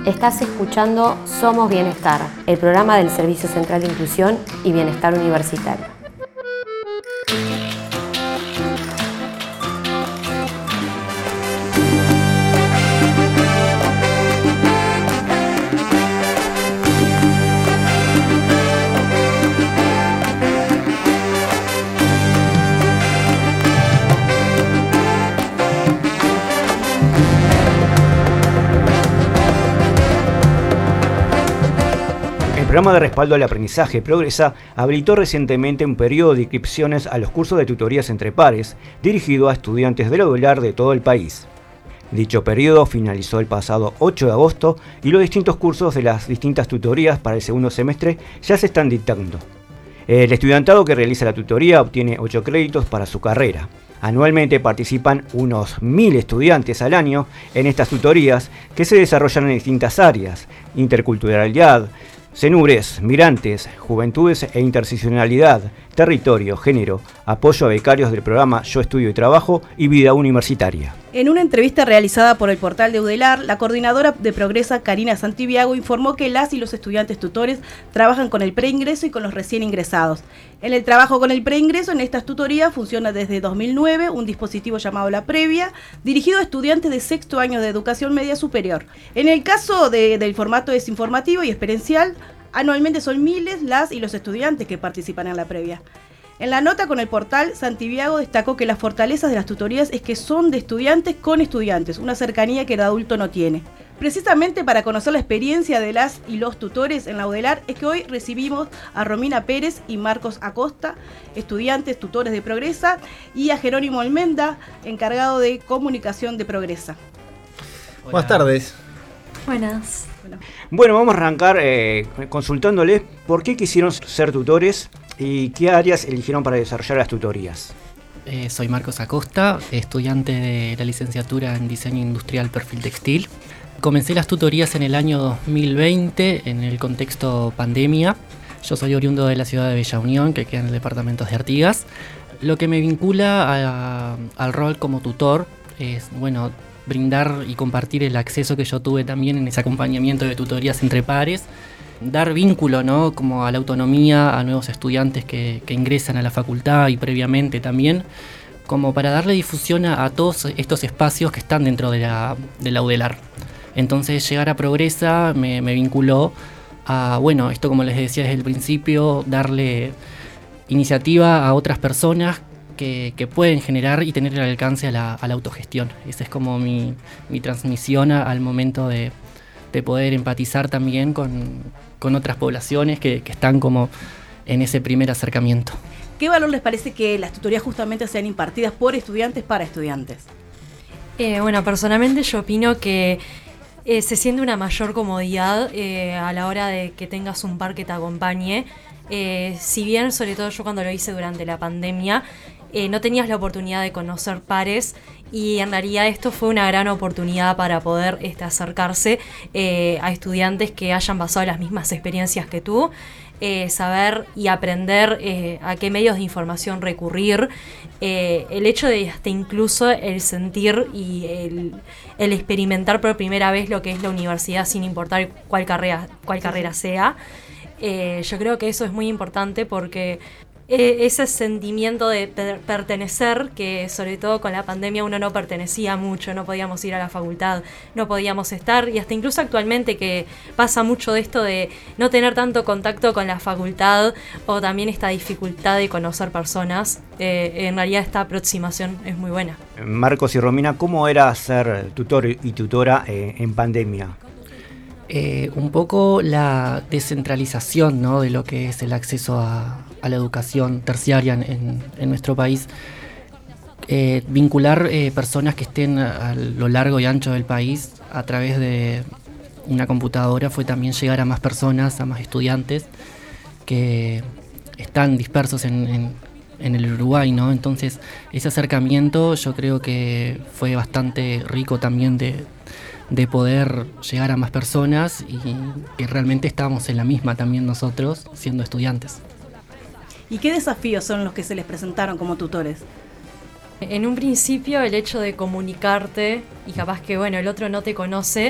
Estás escuchando Somos Bienestar, el programa del Servicio Central de Inclusión y Bienestar Universitario. El programa de respaldo al aprendizaje Progresa habilitó recientemente un periodo de inscripciones a los cursos de tutorías entre pares, dirigido a estudiantes del UDELAR de todo el país. Dicho periodo finalizó el pasado 8 de agosto y los distintos cursos de las distintas tutorías para el segundo semestre ya se están dictando. El estudiantado que realiza la tutoría obtiene 8 créditos para su carrera. Anualmente participan unos 1000 estudiantes al año en estas tutorías que se desarrollan en distintas áreas: interculturalidad, Cenures, migrantes, juventudes e interseccionalidad, territorio, género, apoyo a becarios del programa Yo Estudio y Trabajo y vida universitaria. En una entrevista realizada por el portal de UDELAR, la coordinadora de Progresa, Karina Santiago, informó que las y los estudiantes tutores trabajan con el preingreso y con los recién ingresados. En el trabajo con el preingreso, en estas tutorías funciona desde 2009 un dispositivo llamado La Previa, dirigido a estudiantes de sexto año de educación media superior. En el caso del formato es informativo y experiencial, anualmente son miles las y los estudiantes que participan en La Previa. En la nota con el portal, Santiago destacó que las fortalezas de las tutorías es que son de estudiantes con estudiantes, una cercanía que el adulto no tiene. Precisamente para conocer la experiencia de las y los tutores en la UDELAR es que hoy recibimos a Romina Pérez y Marcos Acosta, estudiantes tutores de Progresa, y a Jerónimo Almenda, encargado de comunicación de Progresa. Hola. Buenas tardes. Buenas. Bueno, vamos a arrancar consultándoles por qué quisieron ser tutores y qué áreas eligieron para desarrollar las tutorías. Soy Marcos Acosta, estudiante de la licenciatura en Diseño Industrial Perfil Textil. Comencé las tutorías en el año 2020 en el contexto pandemia. Yo soy oriundo de la ciudad de Bella Unión, que queda en el departamento de Artigas. Lo que me vincula al rol como tutor es, brindar y compartir el acceso que yo tuve también en ese acompañamiento de tutorías entre pares, dar vínculo, ¿no?, como a la autonomía, a nuevos estudiantes que ingresan a la facultad y previamente también, como para darle difusión a todos estos espacios que están dentro de la UDELAR. Entonces llegar a Progresa me vinculó a, esto, como les decía desde el principio, darle iniciativa a otras personas que pueden generar y tener el alcance a la autogestión. Esa es como mi transmisión al momento de poder empatizar también con otras poblaciones que están como en ese primer acercamiento. ¿Qué valor les parece que las tutorías justamente sean impartidas por estudiantes para estudiantes? Personalmente yo opino que se siente una mayor comodidad a la hora de que tengas un par que te acompañe. Si bien, sobre todo yo cuando lo hice durante la pandemia, no tenías la oportunidad de conocer pares, y en realidad esto fue una gran oportunidad para poder acercarse a estudiantes que hayan pasado las mismas experiencias que tú, saber y aprender a qué medios de información recurrir, el hecho de hasta incluso el sentir y el experimentar por primera vez lo que es la universidad sin importar cuál carrera sea. Yo creo que eso es muy importante porque ese sentimiento de pertenecer, que sobre todo con la pandemia uno no pertenecía mucho, no podíamos ir a la facultad, no podíamos estar, y hasta incluso actualmente que pasa mucho de esto de no tener tanto contacto con la facultad, o también esta dificultad de conocer personas, en realidad esta aproximación es muy buena. Marcos y Romina, ¿cómo era ser tutor y tutora en pandemia? Un poco la descentralización, ¿no?, de lo que es el acceso a la educación terciaria en nuestro país. Vincular personas que estén a lo largo y ancho del país a través de una computadora fue también llegar a más personas, a más estudiantes que están dispersos en el Uruguay, ¿no? Entonces ese acercamiento yo creo que fue bastante rico también de poder llegar a más personas, y que realmente estábamos en la misma también nosotros siendo estudiantes. ¿Y qué desafíos son los que se les presentaron como tutores? En un principio el hecho de comunicarte y capaz que el otro no te conoce,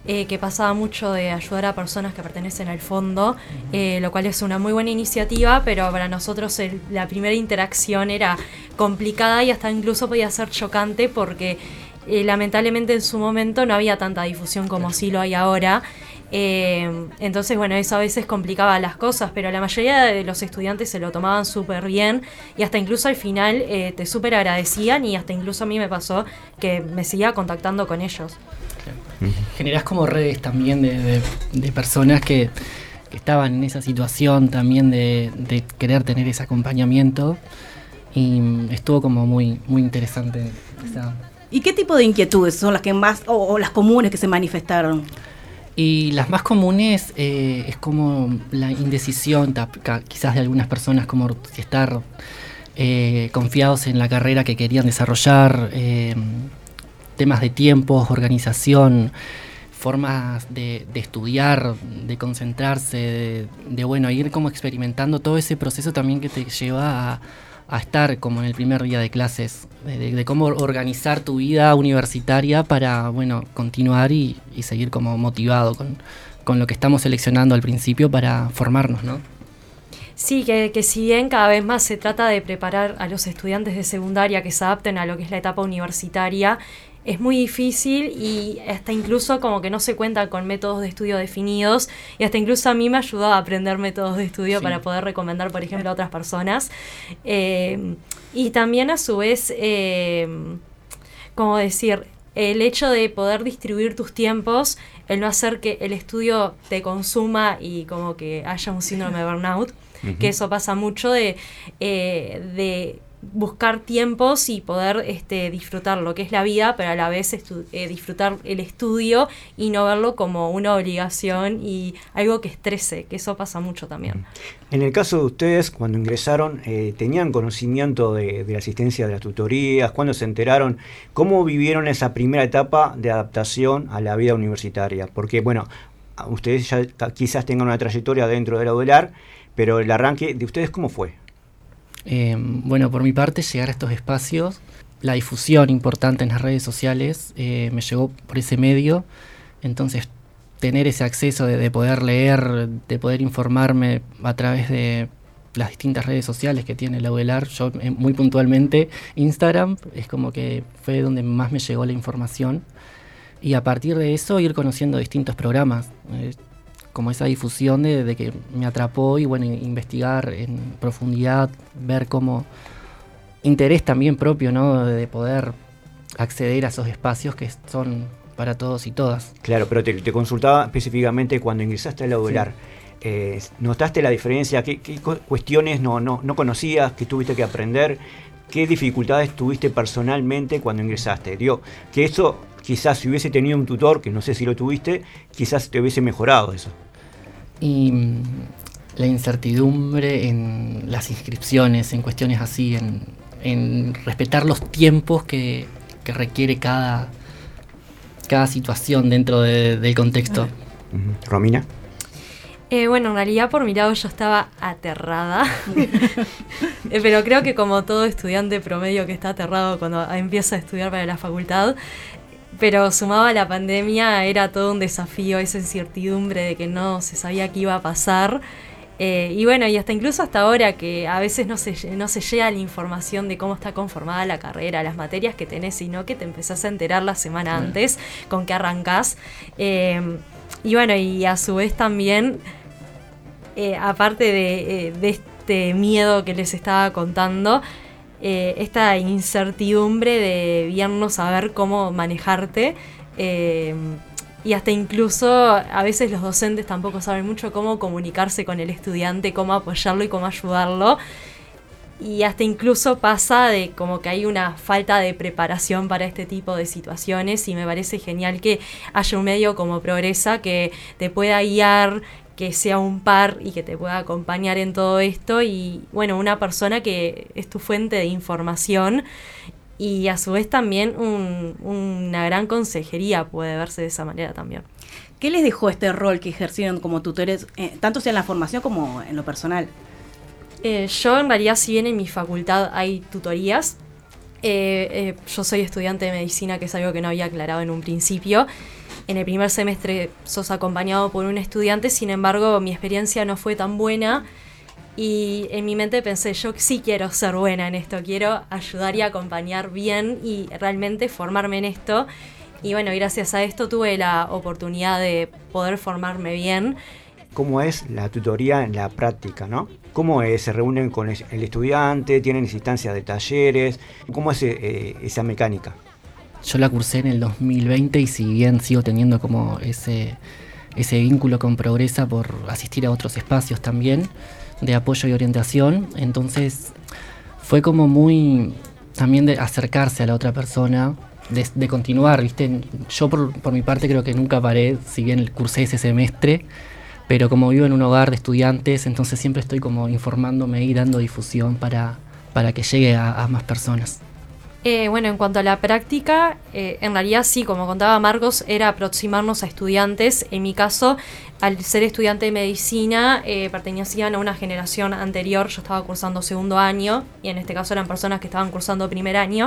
que pasaba mucho de ayudar a personas que pertenecen al fondo, lo cual es una muy buena iniciativa, pero para nosotros la primera interacción era complicada y hasta incluso podía ser chocante porque lamentablemente en su momento no había tanta difusión como sí lo hay ahora. Entonces, bueno, eso a veces complicaba las cosas, pero la mayoría de los estudiantes se lo tomaban súper bien y hasta incluso al final te súper agradecían y hasta incluso a mí me pasó que me seguía contactando con ellos. Generás como redes también de personas que estaban en esa situación también de querer tener ese acompañamiento y estuvo como muy, muy interesante. ¿Y qué tipo de inquietudes son las que más, o las comunes que se manifestaron? Y las más comunes es como la indecisión, quizás de algunas personas, como estar confiados en la carrera que querían desarrollar, temas de tiempos, organización, formas de estudiar, de concentrarse, de bueno, ir como experimentando todo ese proceso también que te lleva a estar como en el primer día de clases, de cómo organizar tu vida universitaria para, bueno, continuar y seguir como motivado con lo que estamos seleccionando al principio para formarnos, ¿no? Sí, que si bien cada vez más se trata de preparar a los estudiantes de secundaria que se adapten a lo que es la etapa universitaria, es muy difícil y hasta incluso como que no se cuenta con métodos de estudio definidos y hasta incluso a mí me ayudó a aprender métodos de estudio para poder recomendar, por ejemplo, a otras personas. Y también a su vez, como decir, el hecho de poder distribuir tus tiempos, el no hacer que el estudio te consuma y como que haya un síndrome de burnout, que eso pasa mucho de buscar tiempos y poder disfrutar lo que es la vida, pero a la vez disfrutar el estudio y no verlo como una obligación y algo que estrese, que eso pasa mucho también. En el caso de ustedes, cuando ingresaron, ¿tenían conocimiento de la asistencia de las tutorías? ¿Cuándo se enteraron? ¿Cómo vivieron esa primera etapa de adaptación a la vida universitaria? Porque, bueno, ustedes ya quizás tengan una trayectoria dentro de la UDELAR, pero el arranque de ustedes, ¿cómo fue? Bueno, por mi parte, llegar a estos espacios, la difusión importante en las redes sociales me llegó por ese medio, entonces tener ese acceso de poder leer, de poder informarme a través de las distintas redes sociales que tiene la UDELAR, yo muy puntualmente Instagram, es como que fue donde más me llegó la información y a partir de eso ir conociendo distintos programas. Como esa difusión de que me atrapó y bueno, investigar en profundidad, ver cómo interés también propio, ¿no? De poder acceder a esos espacios que son para todos y todas. Claro, pero te consultaba específicamente cuando ingresaste a la UDELAR. Sí. ¿Notaste la diferencia? ¿Qué cuestiones no conocías, que tuviste que aprender? ¿Qué dificultades tuviste personalmente cuando ingresaste? Digo, que eso quizás si hubiese tenido un tutor, que no sé si lo tuviste, quizás te hubiese mejorado eso. Y la incertidumbre en las inscripciones, en cuestiones así, en respetar los tiempos que requiere cada situación dentro del contexto. ¿Romina? Bueno, en realidad por mi lado yo estaba aterrada, pero creo que como todo estudiante promedio que está aterrado cuando empieza a estudiar para la facultad, pero sumado a la pandemia era todo un desafío, esa incertidumbre de que no se sabía qué iba a pasar. Y bueno, y incluso hasta ahora que a veces no se llega la información de cómo está conformada la carrera, las materias que tenés, sino que te empezás a enterar la semana antes con qué arrancás. Y bueno, y a su vez también, aparte de este miedo que les estaba contando, esta incertidumbre de bien no saber cómo manejarte, y hasta incluso a veces los docentes tampoco saben mucho cómo comunicarse con el estudiante, cómo apoyarlo y cómo ayudarlo, y hasta incluso pasa de como que hay una falta de preparación para este tipo de situaciones, y me parece genial que haya un medio como Progresa que te pueda guiar, que sea un par y que te pueda acompañar en todo esto, y bueno, una persona que es tu fuente de información y a su vez también una gran consejería puede verse de esa manera también. ¿Qué les dejó este rol que ejercieron como tutores, tanto sea en la formación como en lo personal? Yo en realidad, si bien en mi facultad hay tutorías, yo soy estudiante de medicina, que es algo que no había aclarado en un principio, en el primer semestre sos acompañado por un estudiante, sin embargo mi experiencia no fue tan buena y en mi mente pensé, yo sí quiero ser buena en esto, quiero ayudar y acompañar bien y realmente formarme en esto. Y bueno, gracias a esto tuve la oportunidad de poder formarme bien. ¿Cómo es la tutoría en la práctica, no? ¿Cómo es? ¿Se reúnen con el estudiante? ¿Tienen instancias de talleres? ¿Cómo es esa mecánica? Yo la cursé en el 2020 y si bien sigo teniendo como ese vínculo con Progresa por asistir a otros espacios también de apoyo y orientación, entonces fue como muy también de acercarse a la otra persona, de continuar, ¿viste? Yo por mi parte creo que nunca paré, si bien cursé ese semestre, pero como vivo en un hogar de estudiantes, entonces siempre estoy como informándome y dando difusión para que llegue a más personas. Bueno, en cuanto a la práctica, en realidad sí, como contaba Marcos, era aproximarnos a estudiantes. En mi caso, al ser estudiante de medicina, pertenecían a una generación anterior. Yo estaba cursando segundo año y en este caso eran personas que estaban cursando primer año.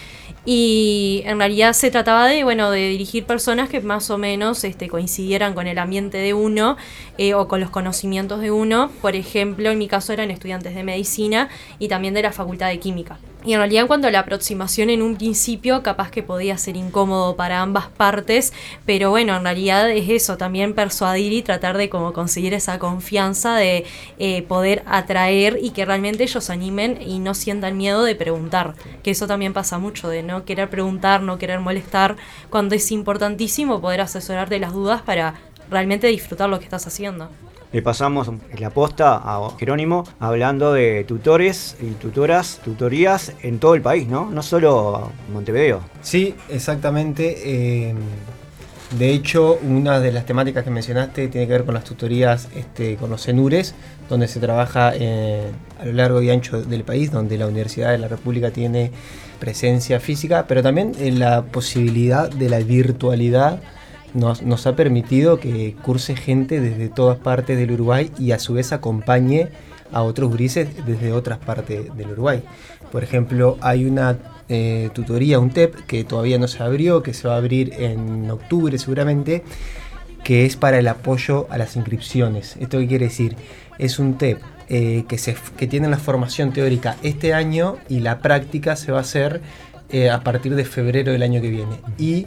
Y en realidad se trataba de dirigir personas que más o menos coincidieran con el ambiente de uno o con los conocimientos de uno. Por ejemplo, en mi caso eran estudiantes de medicina y también de la Facultad de Química. Y en realidad en cuanto a la aproximación en un principio, capaz que podía ser incómodo para ambas partes, pero bueno, en realidad es eso, también persuadir y tratar de como conseguir esa confianza de poder atraer y que realmente ellos animen y no sientan miedo de preguntar, que eso también pasa mucho, de no querer preguntar, no querer molestar, cuando es importantísimo poder asesorar de las dudas para realmente disfrutar lo que estás haciendo. Le pasamos la posta a Jerónimo hablando de tutores y tutorías en todo el país, ¿no? No solo Montevideo. Sí, exactamente. De hecho, una de las temáticas que mencionaste tiene que ver con las tutorías con los CENURES, donde se trabaja a lo largo y ancho del país, donde la Universidad de la República tiene presencia física, pero también la posibilidad de la virtualidad nos ha permitido que curse gente desde todas partes del Uruguay y a su vez acompañe a otros gurises desde otras partes del Uruguay. Por ejemplo, hay una tutoría, un TEP, que todavía no se abrió, que se va a abrir en octubre seguramente, que es para el apoyo a las inscripciones. ¿Esto qué quiere decir? Es un TEP que tiene la formación teórica este año y la práctica se va a hacer a partir de febrero del año que viene. Y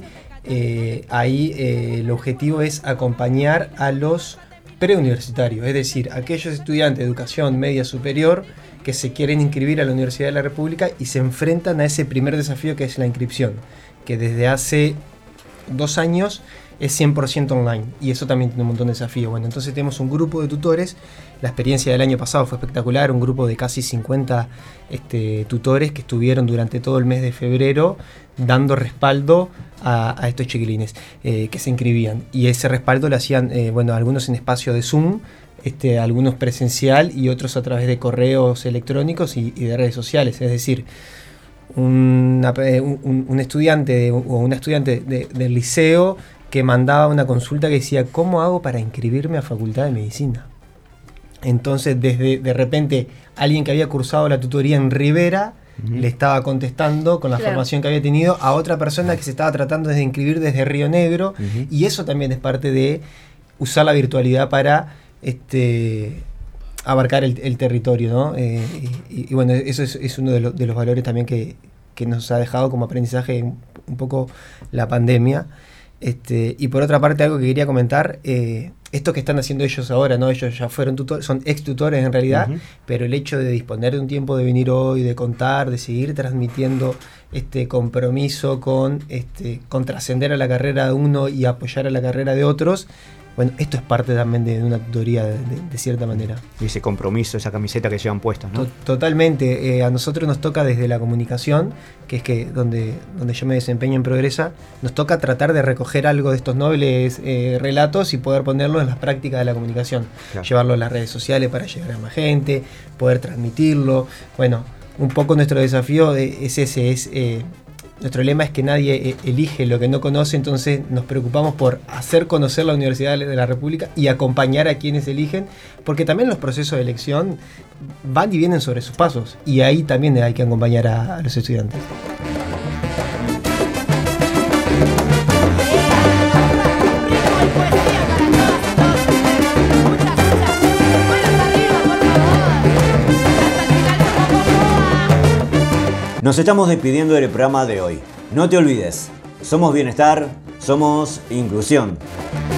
ahí el objetivo es acompañar a los preuniversitarios, es decir, aquellos estudiantes de educación media superior que se quieren inscribir a la Universidad de la República y se enfrentan a ese primer desafío que es la inscripción, que desde hace 2 años es 100% online y eso también tiene un montón de desafíos. Bueno, entonces tenemos un grupo de tutores. La experiencia del año pasado fue espectacular, un grupo de casi 50 tutores que estuvieron durante todo el mes de febrero dando respaldo a estos chiquilines que se inscribían. Y ese respaldo lo hacían, algunos en espacio de Zoom, algunos presencial y otros a través de correos electrónicos y de redes sociales. Es decir, un estudiante o una estudiante del liceo que mandaba una consulta que decía, ¿cómo hago para inscribirme a Facultad de Medicina? Entonces, de repente, alguien que había cursado la tutoría en Rivera le estaba contestando con la formación que había tenido a otra persona que se estaba tratando de inscribir desde Río Negro, y eso también es parte de usar la virtualidad para abarcar el territorio, ¿no? Y bueno, eso es uno de los valores también que nos ha dejado como aprendizaje un poco la pandemia. Y por otra parte, algo que quería comentar, esto que están haciendo ellos ahora, ¿no? Ellos ya fueron tutores, son ex tutores en realidad, pero el hecho de disponer de un tiempo de venir hoy, de contar, de seguir transmitiendo este compromiso con trascender a la carrera de uno y apoyar a la carrera de otros. Bueno, esto es parte también de una tutoría de cierta manera. Y ese compromiso, esa camiseta que llevan puesta, ¿no? Totalmente. A nosotros nos toca desde la comunicación, que es donde yo me desempeño en Progresa, nos toca tratar de recoger algo de estos nobles relatos y poder ponerlo en las prácticas de la comunicación. Claro. Llevarlo a las redes sociales para llegar a más gente, poder transmitirlo. Bueno, un poco nuestro desafío es ese, nuestro lema es que nadie elige lo que no conoce, entonces nos preocupamos por hacer conocer la Universidad de la República y acompañar a quienes eligen, porque también los procesos de elección van y vienen sobre sus pasos, y ahí también hay que acompañar a los estudiantes. Nos estamos despidiendo del programa de hoy. No te olvides, somos bienestar, somos inclusión.